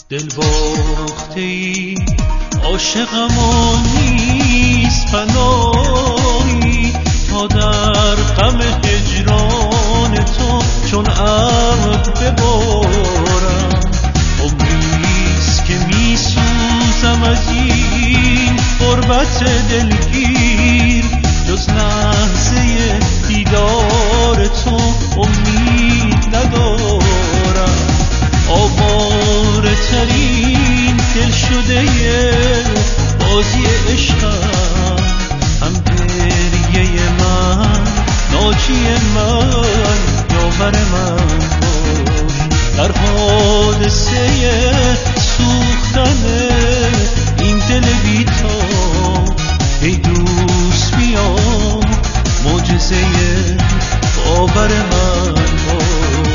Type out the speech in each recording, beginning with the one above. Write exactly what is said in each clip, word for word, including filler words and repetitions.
دل باخته ای عاشقم و نیست پناهی تا در غم هجران تو چون ابر ببارم. عمریست که می سوزم از این غربت دلگیر، جز لحظه دیدار تو امید ندارم. آواره ترین دل شده بازی عشقم، هم گریه من ناجی من یاور من باش. در حادثه سوختن این دل بی‌تاب ای دوست بیا معجزه باور من باش.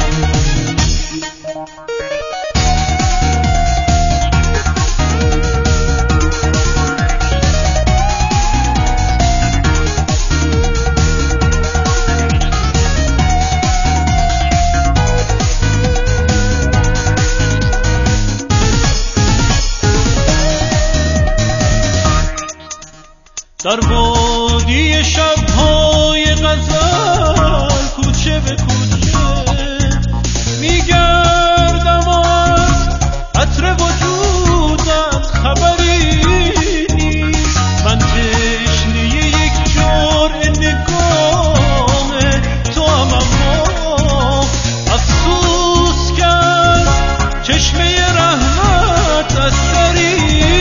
در وادی شب‌های غزل کوچه به کوچه میگردم، از عطر وجودت خبری نیست. من تشنه یک جرعه نگاه تو هم، اما افسوس که از چشمه رحمت اثری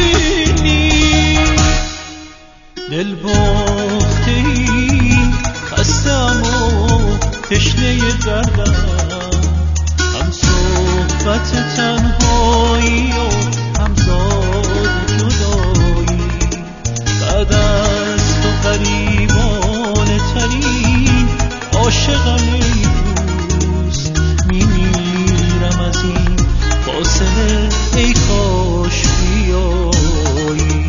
نیست. دل باخته ای خستم و تشنه دردم، هم صحبت تنهایی و هم زاد جدایی. بعد از تو غریبانه ترین عاشقم ای دوست، میمیرم از این فاصله ای کاش بیایی.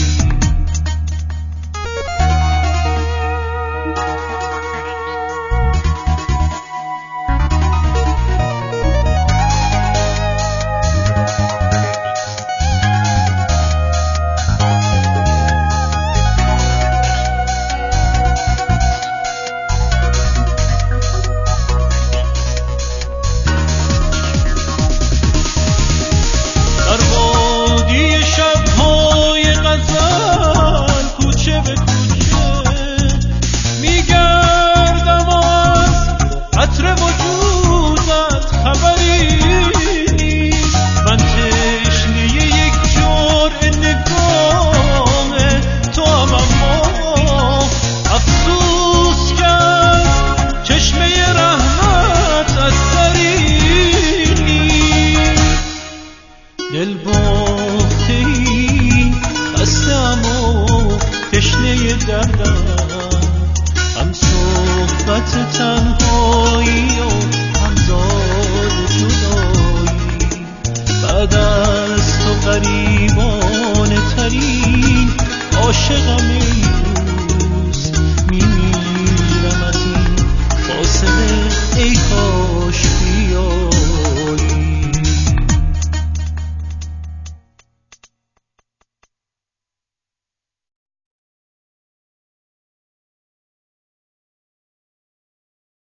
دل باخته ای خستم و تشنه دردم، هم صحبت